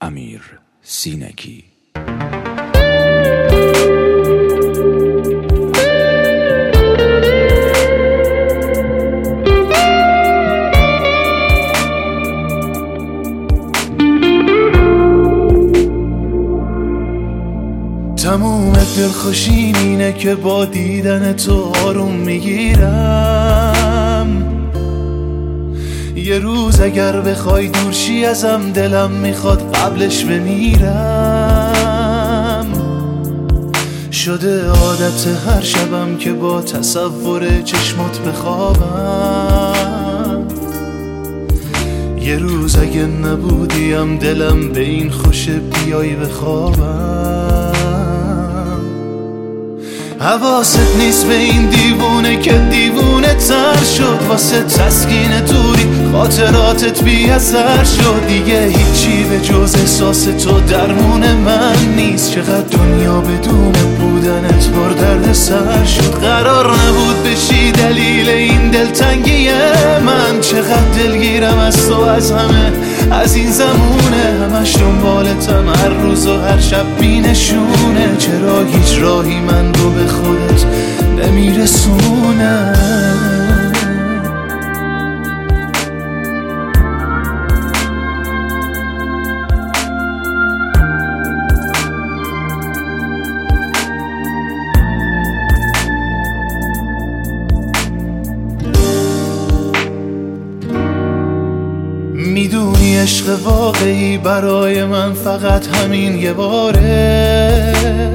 امیر سینگی. تموم دلخوشیم اینه که با دیدن تو آروم میگیرم. یه روز اگر بخوای دورشی ازم دلم میخواد قبلش بمیرم. شده عادت هر شبم که با تصور چشمات بخوابم. یه روز اگه نبودیم دلم به این خوشه بیای بخوابم. حواست نیست به این دیوونه که دیوونه تر شد. واسه تسکین دوری خاطراتت بی اثر شد. دیگه هیچی به جز احساس تو درمون من نیست. چقدر دنیا بدون بودنت پر درد سر شد. قرار نبود بشی دلیل این دلتنگی من. چقدر دلگیرم از تو، از همه، از این زمونه. همش دنبالتم هر روز و هر شب بی نشونه. چرا هیچ راهی من رو به خودت نمیرسونه؟ میدونی عشق واقعی برای من فقط همین یه باره.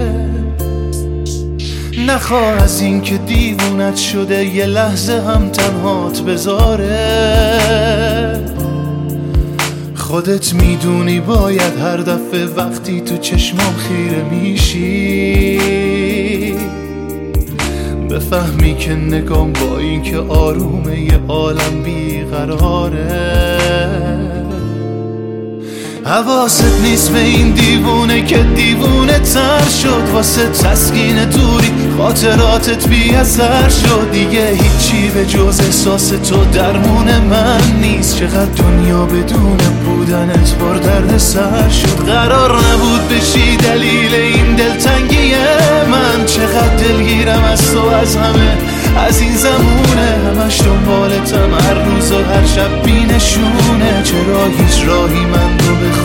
نخواه از این که دیوونت شده یه لحظه هم تنهات بذاره. خودت میدونی باید هر دفعه وقتی تو چشمام خیره میشی بفهمی که نگام با این که آرومه یه عالم بیقراره. حواست نیست به این دیوونه که دیوونه تر شد. واسه تسکین دوری خاطراتت بی اثر شد. دیگه هیچی به جز احساس تو درمون من نیست. چقدر دنیا بدون بودنت پر درد سر شد. قرار نبود بشی دلیل این دلتنگی من. چقدر دلگیرم از تو، از همه، از این زمونه. همش دنبالتم هر روز و هر شب بی نشونه. چرا هیچ راهی من رو به